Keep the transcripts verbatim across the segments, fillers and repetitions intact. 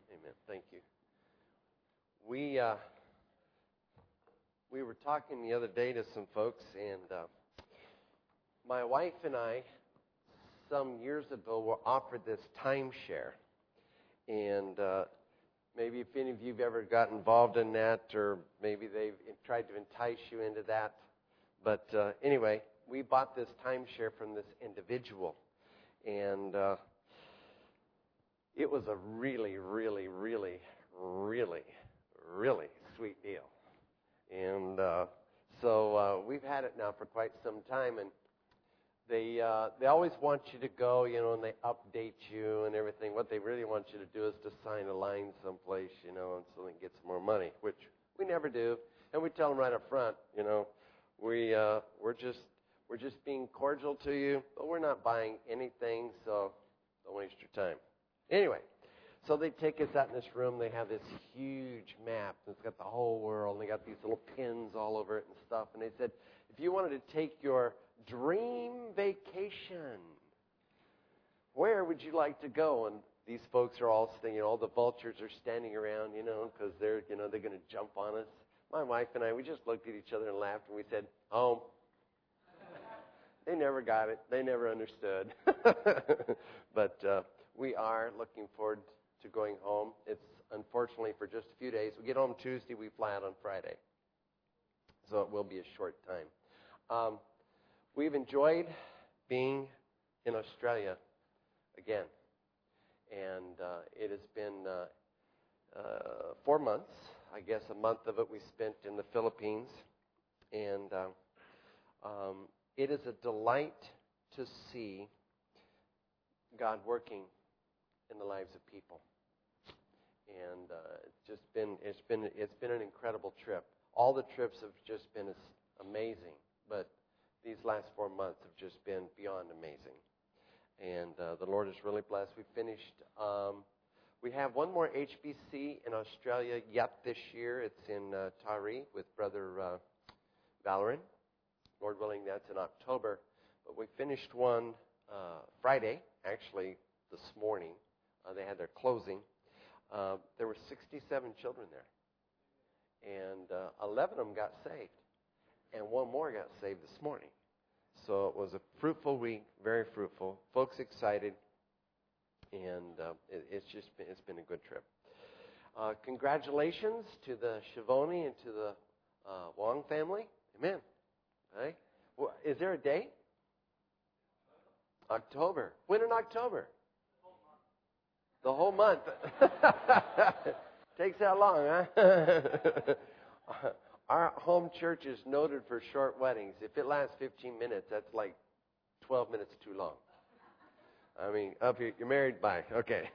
Amen. Thank you. We uh, we were talking the other day to some folks, and uh, my wife and I, some years ago, were offered this timeshare. And uh, maybe if any of you have ever got involved in that, or maybe they've tried to entice you into that. But uh, anyway, we bought this timeshare from this individual. And uh, it was a really, really, really, really, really sweet deal. And uh, so uh, we've had it now for quite some time. And They uh, they always want you to go, you know, and they update you and everything. What they really want you to do is to sign a line someplace, you know, and so they can get some more money, which we never do. And we tell them right up front, you know, we uh, we're just we're just being cordial to you, but we're not buying anything, so don't waste your time. Anyway, so they take us out in this room. They have this huge map that's got the whole world. And they got these little pins all over it and stuff. And they said, if you wanted to take your dream vacation, where would you like to go? And these folks are all standing, you know, all the vultures are standing around, you know, because they're, you know, they're going to jump on us. My wife and I, we just looked at each other and laughed, and we said, home. They never got it. They never understood. But uh, we are looking forward to going home. It's unfortunately for just a few days. We get home Tuesday. We fly out on Friday. So it will be a short time. Um, we've enjoyed being in Australia again. And uh, it has been uh, uh, four months. I guess a month of it we spent in the Philippines. And uh, um, it is a delight to see God working in the lives of people. And uh, it's just been it's been it's been an incredible trip. All the trips have just been amazing, but these last four months have just been beyond amazing. And uh, the Lord is really blessed. We finished. Um, we have one more H B C in Australia yet this year. It's in uh, Taree with Brother uh, Valoran. Lord willing, that's in October. But we finished one uh, Friday, actually this morning. Uh, they had their closing. Uh, there were sixty-seven children there. And uh, eleven of them got saved. And one more got saved this morning. So it was a fruitful week, very fruitful. Folks excited. And uh, it, it's just been, it's been a good trip. Uh, congratulations to the Schiavone and to the uh, Wong family. Amen. Right? Well, is there a date? October. When in October? The whole month. Takes that long, huh? Our home church is noted for short weddings. If it lasts fifteen minutes, that's like twelve minutes too long. I mean, up here, you're married by, okay.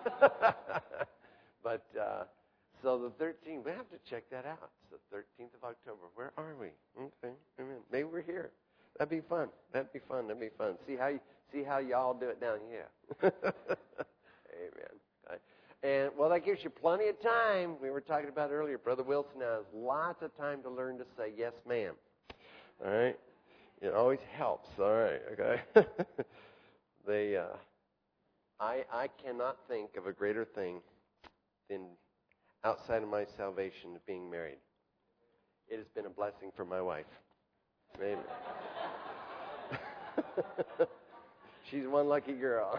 But, uh, so the thirteenth, we have to check that out. It's the thirteenth of October. Where are we? Okay, amen. Maybe we're here. That'd be fun. That'd be fun. That'd be fun. See how you, see how y'all do it down here. Amen. Okay. And, well, that gives you plenty of time. We were talking about earlier. Brother Wilson has lots of time to learn to say yes, ma'am. All right? It always helps. All right. Okay. they, uh, I, I cannot think of a greater thing than outside of my salvation of being married. It has been a blessing for my wife. Amen. She's one lucky girl.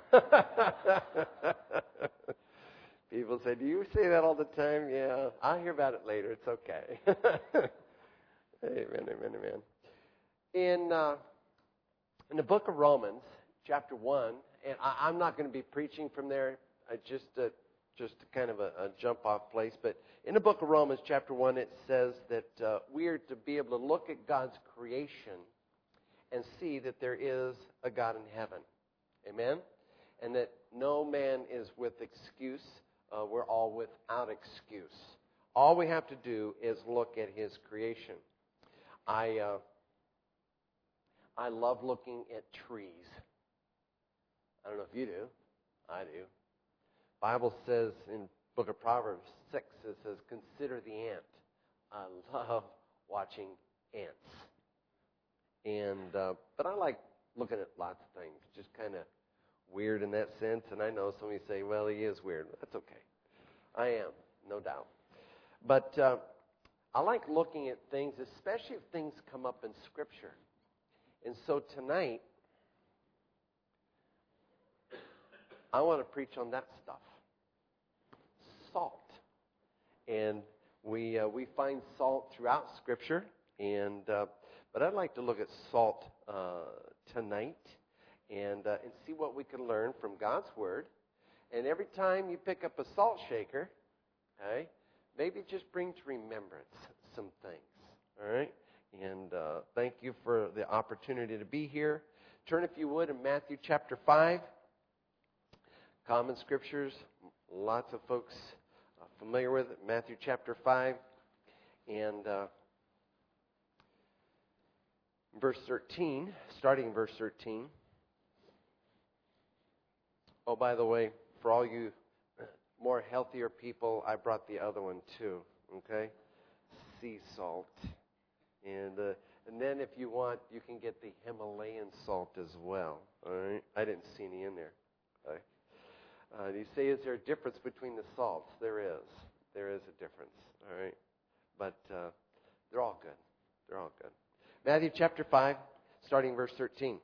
People say, do you say that all the time? Yeah, I'll hear about it later. It's okay. Amen, amen, amen. In, uh, in the book of Romans, chapter one, and I, I'm not going to be preaching from there, I just uh, just kind of a, a jump-off place, but in the book of Romans, chapter one, it says that uh, we are to be able to look at God's creation and see that there is a God in heaven. Amen? And that no man is with excuse. Uh, we're all without excuse. All we have to do is look at His creation. I uh, I love looking at trees. I don't know if you do. I do. Bible says in book of Proverbs six, it says, consider the ant. I love watching ants. And uh, but I like looking at lots of things, just kind of weird in that sense. And I know some of you say, well, he is weird. That's okay. I am, no doubt. But uh, I like looking at things, especially if things come up in Scripture. And so tonight, I want to preach on that stuff. Salt. And we uh, we find salt throughout Scripture, and uh, but I'd like to look at salt uh, tonight and uh, and see what we can learn from God's Word. And every time you pick up a salt shaker, okay, maybe just bring to remembrance some things. All right, and uh, thank you for the opportunity to be here. Turn, if you would, in Matthew chapter five. Common Scriptures, lots of folks familiar with it, Matthew chapter five, and uh, verse thirteen, starting in verse thirteen. Oh, by the way, for all you more healthier people, I brought the other one too, okay? Sea salt. And uh, and then if you want, you can get the Himalayan salt as well, all right? I didn't see any in there, okay? Uh, you say, is there a difference between the salts? There is. There is a difference, all right? But uh, they're all good. They're all good. Matthew chapter five, starting verse thirteen.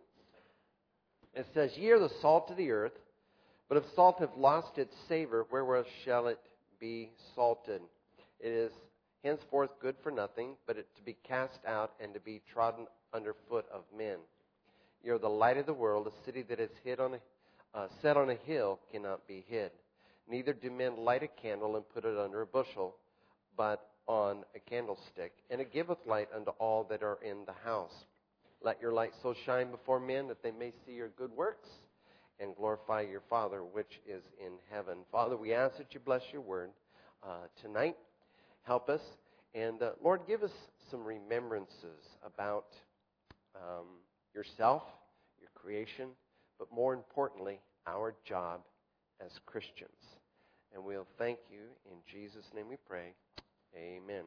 It says, Ye are the salt of the earth, but if salt have lost its savor, wherewith shall it be salted? It is henceforth good for nothing, but it to be cast out and to be trodden under foot of men. Ye are the light of the world. A city that is hid on a Uh, set on a hill cannot be hid. Neither do men light a candle and put it under a bushel, but on a candlestick, and it giveth light unto all that are in the house. Let your light so shine before men that they may see your good works and glorify your Father which is in heaven. Father, we ask that you bless your word uh, tonight. Help us. And uh, Lord, give us some remembrances about um, yourself, your creation, but more importantly, our job as Christians. And we'll thank you. In Jesus' name we pray. Amen.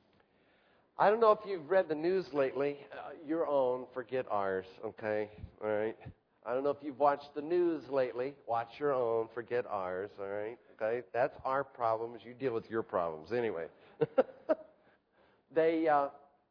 I don't know if you've read the news lately. Uh, your own, forget ours, okay? All right? I don't know if you've watched the news lately. Watch your own, forget ours, all right? Okay? That's our problems. You deal with your problems. Anyway. they, uh,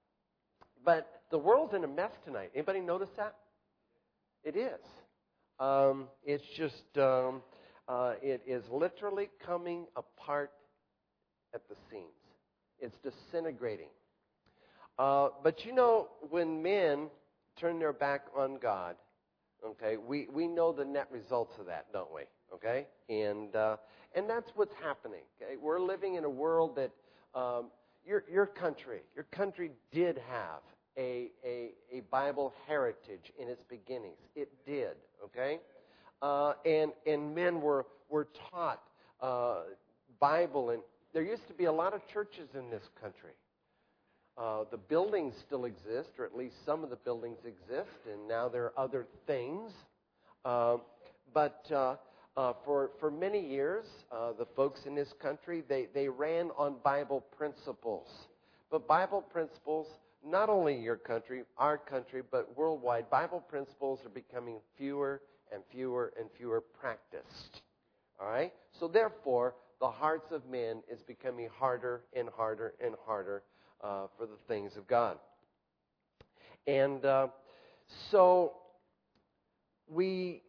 but the world's in a mess tonight. Anybody notice that? It is. Um, it's just, um, uh, it is literally coming apart at the seams. It's disintegrating. Uh, but you know, when men turn their back on God, okay, we, we know the net results of that, don't we? Okay? And uh, and that's what's happening. Okay? We're living in a world that um, your your country, your country did have A, a, a Bible heritage in its beginnings. It did, okay? Uh, and and men were, were taught uh, Bible, and there used to be a lot of churches in this country. Uh, the buildings still exist, or at least some of the buildings exist, and now there are other things. Uh, but uh, uh, for for many years, uh, the folks in this country, they, they ran on Bible principles. But Bible principles, not only your country, our country, but worldwide, Bible principles are becoming fewer and fewer and fewer practiced. All right? So therefore, the hearts of men is becoming harder and harder and harder uh, for the things of God. And uh, so we,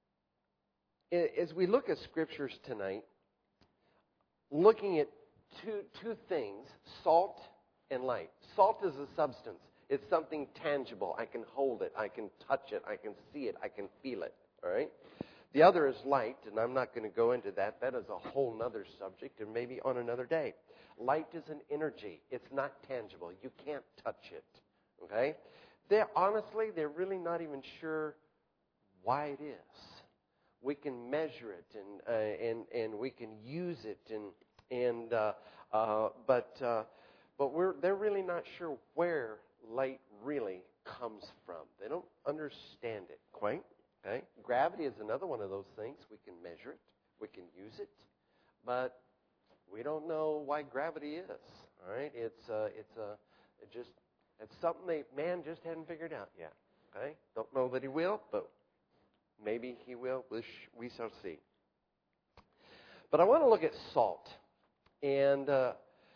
as we look at scriptures tonight, looking at two two things, salt and light. Salt is a substance. It's something tangible. I can hold it. I can touch it. I can see it. I can feel it. All right? The other is light, and I'm not going to go into that. That is a whole other subject, and maybe on another day. Light is an energy. It's not tangible. You can't touch it. Okay? They're, honestly, they're really not even sure why it is. We can measure it, and uh, and and we can use it, and and uh, uh, but. Uh, But we're, they're really not sure where light really comes from. They don't understand it quite. Okay? Gravity is another one of those things. We can measure it. We can use it. But we don't know why gravity is. All right? It's uh, it's a uh, it just it's something that man just hadn't figured out yet. Okay? Don't know that he will, but maybe he will. We, sh- we shall see. But I want to look at salt. And uh,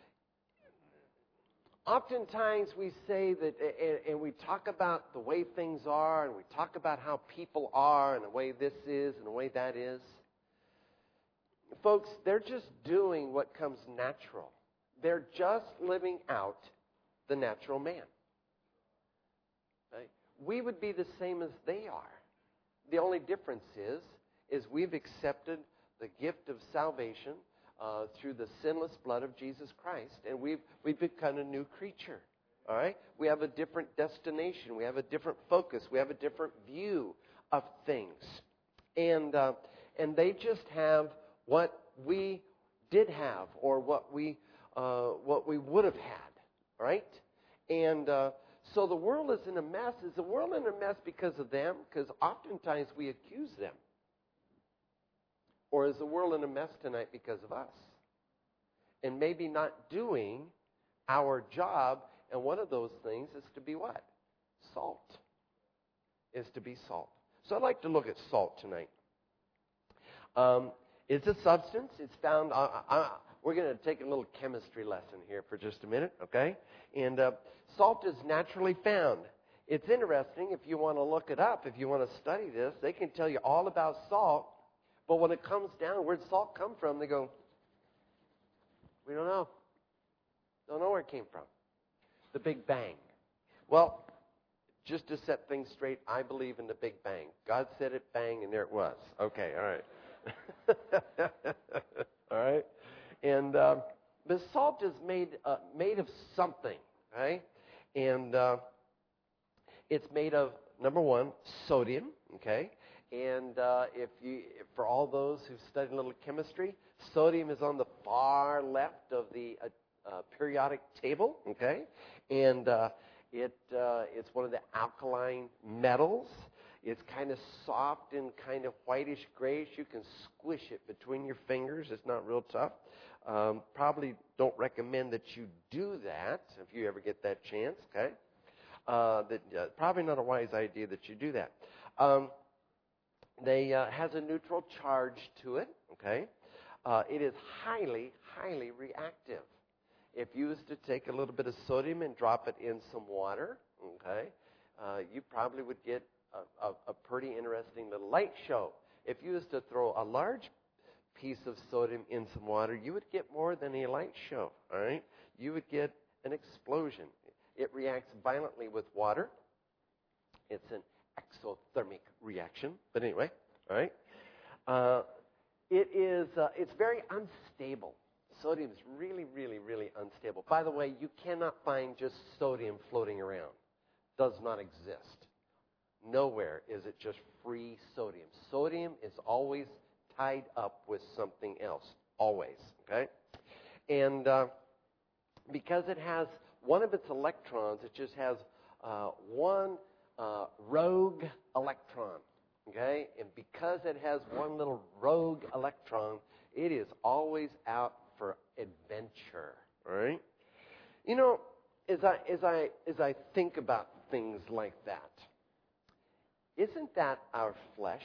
oftentimes we say that, and, and we talk about the way things are, and we talk about how people are, and the way this is, and the way that is. Folks, they're just doing what comes natural. They're just living out the natural man. Right? We would be the same as they are. The only difference is, is we've accepted the gift of salvation uh, through the sinless blood of Jesus Christ, and we've we've become a new creature. All right? We have a different destination. We have a different focus. We have a different view of things, and uh, and they just have what we did have, or what we uh, what we would have had. All right? And uh, so the world is in a mess. Is the world in a mess because of them? Because oftentimes we accuse them. Or is the world in a mess tonight because of us? And maybe not doing our job, and one of those things is to be what? Salt. Is to be salt. So I'd like to look at salt tonight. Um, it's a substance. It's found, uh, uh, we're going to take a little chemistry lesson here for just a minute, okay? And uh, salt is naturally found. It's interesting, if you want to look it up, if you want to study this, they can tell you all about salt. But when it comes down, where'd salt come from? They go, we don't know. Don't know where it came from. The Big Bang. Well, just to set things straight, I believe in the Big Bang. God said it, bang, and there it was. Okay, all right. All right? And uh, the salt is made uh, made of something, right? And uh, it's made of, number one, sodium, okay? And uh, if you, for all those who've studied a little chemistry, sodium is on the far left of the uh, uh, periodic table, okay? And uh, it uh, it's one of the alkaline metals. It's kind of soft and kind of whitish grayish. You can squish it between your fingers. It's not real tough. Um, probably don't recommend that you do that if you ever get that chance, okay? Uh, that uh, probably not a wise idea that you do that. Um, They uh, has a neutral charge to it, okay? Uh, it is highly, highly reactive. If you was to take a little bit of sodium and drop it in some water, okay, uh, you probably would get a, a, a pretty interesting little light show. If you was to throw a large piece of sodium in some water, you would get more than a light show, all right? You would get an explosion. It reacts violently with water. It's an exothermic reaction, but anyway, all right. Uh, it is. Uh, it's very unstable. Sodium is really, really, really unstable. By the way, you cannot find just sodium floating around. Does not exist. Nowhere is it just free sodium. Sodium is always tied up with something else. Always. Okay, and uh, because it has one of its electrons, it just has uh, one. Uh, rogue electron, okay? And because it has one little rogue electron, it is always out for adventure, all right? You know, as I as I as I think about things like that, isn't that our flesh?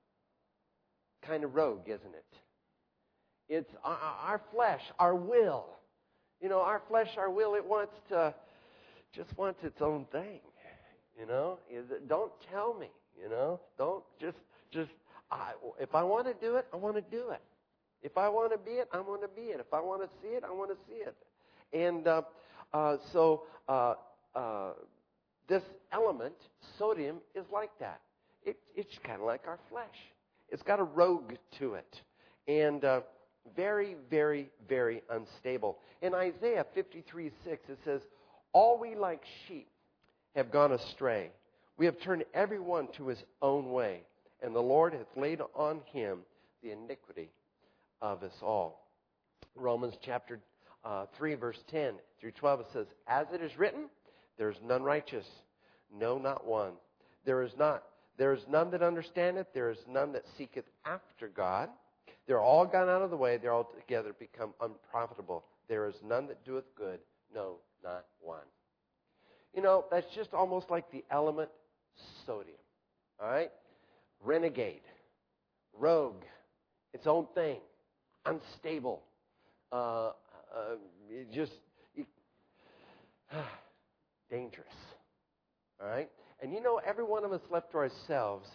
Kind of rogue, isn't it? It's our, our flesh, our will. You know, our flesh, our will, it wants to just wants its own thing. You know, is it, don't tell me, you know, don't just, just, I, if I want to do it, I want to do it. If I want to be it, I want to be it. If I want to see it, I want to see it. And uh, uh, so uh, uh, this element, sodium, is like that. It, it's kind of like our flesh. It's got a rogue to it. And uh, very, very, very unstable. In Isaiah fifty-three six, it says, all we like sheep have gone astray. We have turned everyone to his own way, and the Lord hath laid on him the iniquity of us all. Romans chapter uh, three, verse ten through twelve, it says, as it is written, there is none righteous, no, not one. There is not, there is none that understandeth, there is none that seeketh after God. They're all gone out of the way, they're all together become unprofitable. There is none that doeth good, no, not one. You know, that's just almost like the element sodium, all right? Renegade, rogue, its own thing, unstable, uh, uh, you just you, dangerous. All right? And you know, every one of us left to ourselves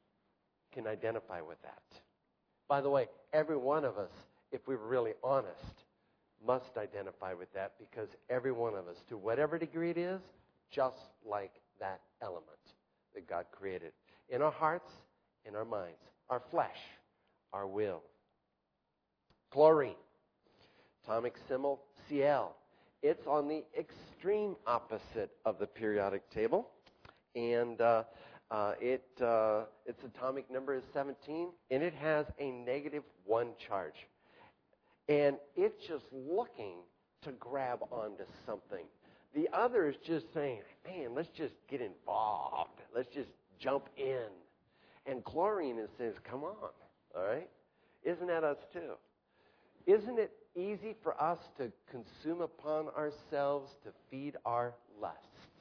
can identify with that. By the way, every one of us, if we were really honest, must identify with that, because every one of us, to whatever degree it is, just like that element that God created. In our hearts, in our minds, our flesh, our will. Chlorine, atomic symbol C L. It's on the extreme opposite of the periodic table. And uh, uh, it uh, its atomic number is seventeen, and it has a negative one charge. And it's just looking to grab onto something. The other is just saying, man, let's just get involved. Let's just jump in. And chlorine is says, come on, all right? Isn't that us too? Isn't it easy for us to consume upon ourselves to feed our lusts?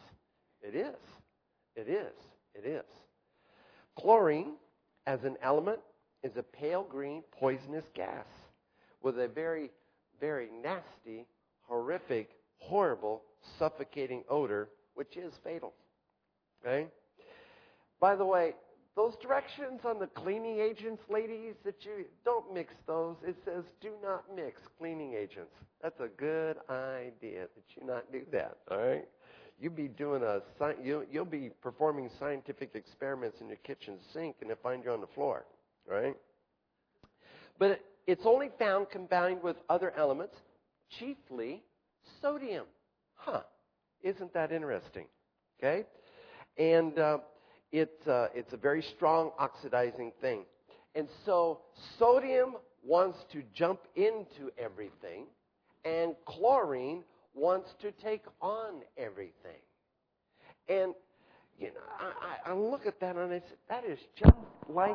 It is. It is. It is. Chlorine, as an element, is a pale green poisonous gas with a very, very nasty, horrific, horrible, suffocating odor, which is fatal. Okay? By the way, those directions on the cleaning agents, ladies, that you don't mix those. It says do not mix cleaning agents. That's a good idea that you not do that. All right? You'll be doing a you'll, you'll be performing scientific experiments in your kitchen sink, and they'll find you on the floor. All right? But it, it's only found combined with other elements, chiefly sodium. Huh? Isn't that interesting? Okay? And uh, It's, uh, it's a very strong oxidizing thing. And so sodium wants to jump into everything, and chlorine wants to take on everything. And, you know, I, I, I look at that and I say, that is just like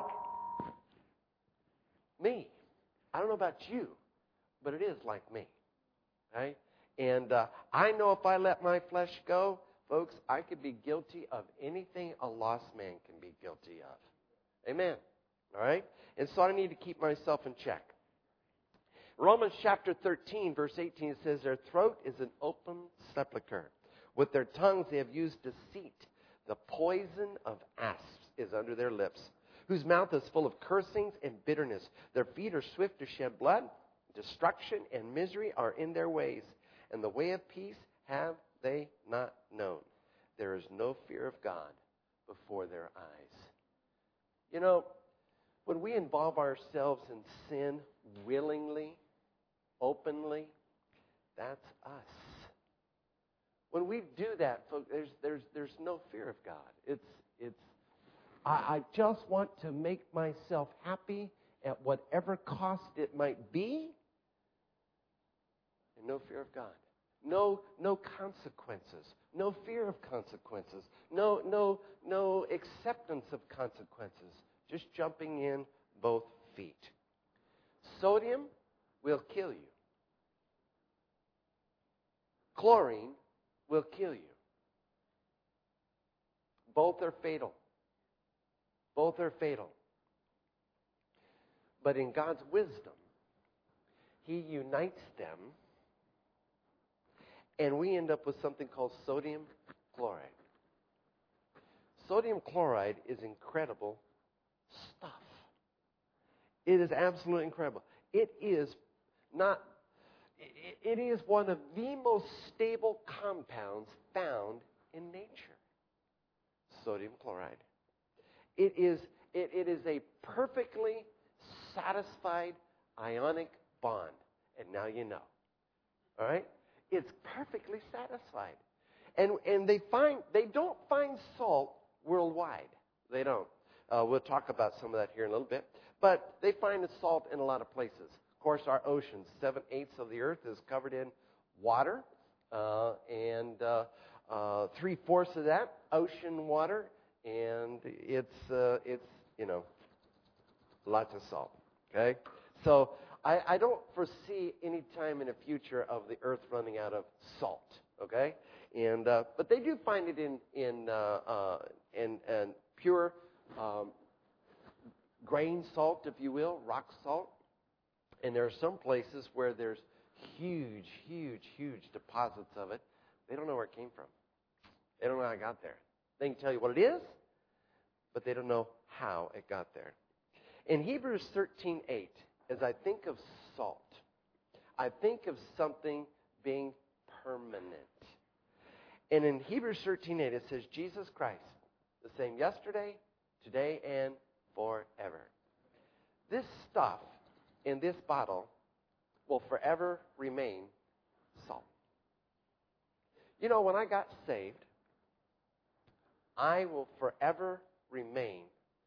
me. I don't know about you, but it is like me. Right? And uh, I know if I let my flesh go, folks, I could be guilty of anything a lost man can be guilty of. Amen. All right? And so I need to keep myself in check. Romans chapter thirteen, verse eighteen says, their throat is an open sepulcher. With their tongues they have used deceit. The poison of asps is under their lips, whose mouth is full of cursings and bitterness. Their feet are swift to shed blood. Destruction and misery are in their ways. And the way of peace have they not known. There is no fear of God before their eyes. You know, when we involve ourselves in sin willingly, openly, that's us. When we do that, folks, there's there's there's no fear of God. It's it's I, I just want to make myself happy at whatever cost it might be, and no fear of God. No, no consequences. No fear of consequences. No, no, no acceptance of consequences. Just jumping in both feet. Sodium will kill you. Chlorine will kill you. Both are fatal. Both are fatal. But in God's wisdom, He unites them, and we end up with something called sodium chloride. Sodium chloride is incredible stuff. It is absolutely incredible. It is not, it is one of the most stable compounds found in nature. Sodium chloride. It is, it, it is a perfectly satisfied ionic bond. And now you know. All right? It's perfectly satisfied. And and they find they don't find salt worldwide. They don't. Uh, we'll talk about some of that here in a little bit. But they find the salt in a lot of places. Of course, our oceans, seven-eighths of the earth is covered in water. Uh, and uh, uh, three-fourths of that, ocean water. And it's, uh, it's you know, lots of salt. Okay? So I, I don't foresee any time in the future of the earth running out of salt. Okay? And uh, but they do find it in in uh, uh, in, in pure um, grain salt, if you will, rock salt. And there are some places where there's huge, huge, huge deposits of it. They don't know where it came from. They don't know how it got there. They can tell you what it is, but they don't know how it got there. In Hebrews thirteen eight, as I think of salt, I think of something being permanent. And in Hebrews thirteen eight, it says, Jesus Christ, the same yesterday, today, and forever. This stuff in this bottle will forever remain salt. You know, when I got saved, I will forever remain.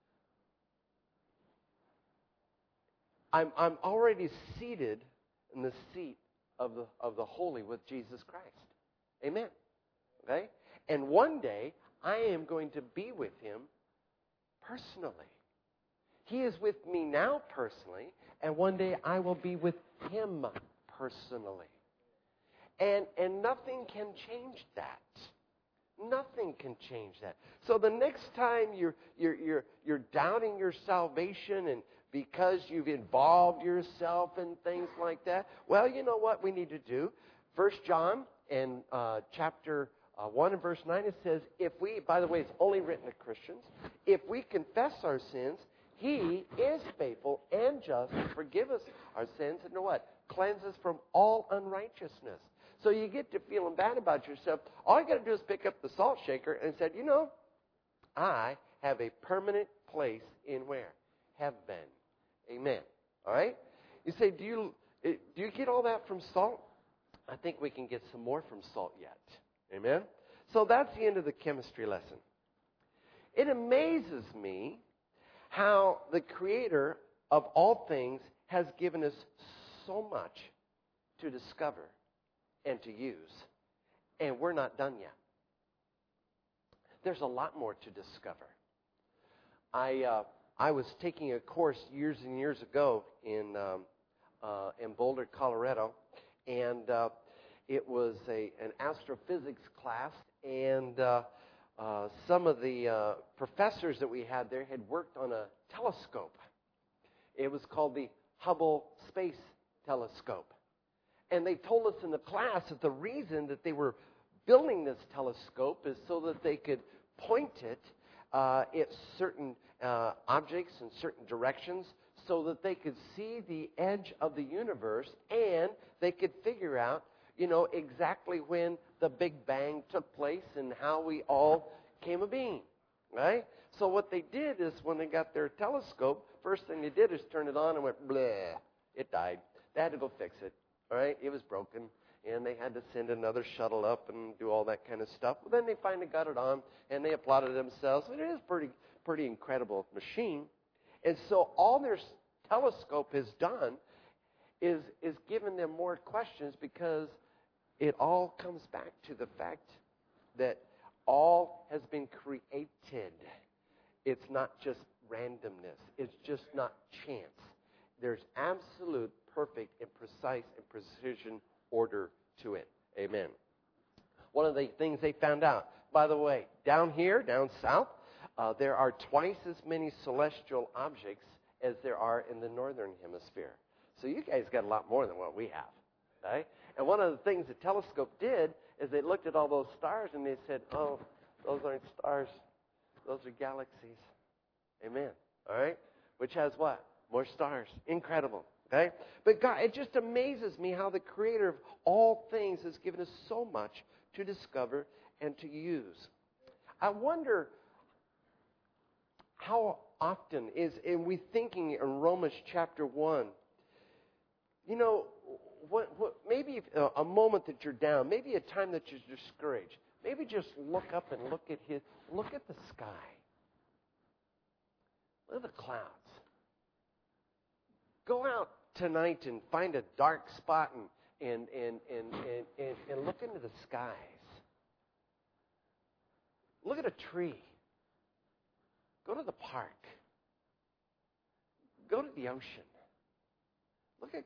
I'm, I'm already seated in the seat of the, of the holy with Jesus Christ. Amen. Okay? And one day, I am going to be with him personally. He is with me now personally, and one day I will be with him personally. And, and nothing can change that. Nothing can change that. So the next time you're, you're, you're, you're doubting your salvation and because you've involved yourself in things like that, well, you know what we need to do? First John in uh, chapter uh, one and verse nine, it says, if we, by the way, it's only written to Christians, if we confess our sins, he is faithful and just to forgive us our sins and to what? Cleanse us from all unrighteousness. So you get to feeling bad about yourself. All you got to do is pick up the salt shaker and say, you know, I have a permanent place in where? Heaven. Amen. All right? You say, do you do you get all that from salt? I think we can get some more from salt yet. Amen? So that's the end of the chemistry lesson. It amazes me how the Creator of all things has given us so much to discover and to use, and we're not done yet. There's a lot more to discover. I uh, I was taking a course years and years ago in um, uh, in Boulder, Colorado, and uh, it was a an astrophysics class, and uh, uh, some of the uh, professors that we had there had worked on a telescope. It was called the Hubble Space Telescope. And they told us in the class that the reason that they were building this telescope is so that they could point it uh, at certain uh, objects in certain directions so that they could see the edge of the universe and they could figure out, you know, exactly when the Big Bang took place and how we all came a being, right? So what they did is when they got their telescope, first thing they did is turn it on and went, bleh, it died. They had to go fix it. All right, it was broken, and they had to send another shuttle up and do all that kind of stuff. But then they finally got it on, and they applauded themselves. It is a pretty, pretty incredible machine. And so all their telescope has done is, is given them more questions because it all comes back to the fact that all has been created. It's not just randomness. It's just not chance. There's absolute, perfect, and precise and precision order to it. Amen. One of the things they found out, by the way, down here, down south, uh, there are twice as many celestial objects as there are in the northern hemisphere. So you guys got a lot more than what we have. Right? And one of the things the telescope did is they looked at all those stars and they said, oh, those aren't stars. Those are galaxies. Amen. All right? Which has what? More stars. Incredible. Okay? But God, it just amazes me how the Creator of all things has given us so much to discover and to use. I wonder how often is, and we thinking in Romans chapter one, you know, what, what, maybe a, a moment that you're down, maybe a time that you're discouraged, maybe just look up and look at his, look at the sky. Look at the clouds. Go out tonight and find a dark spot and, and, and, and, and, and, and look into the skies. Look at a tree. Go to the park. Go to the ocean.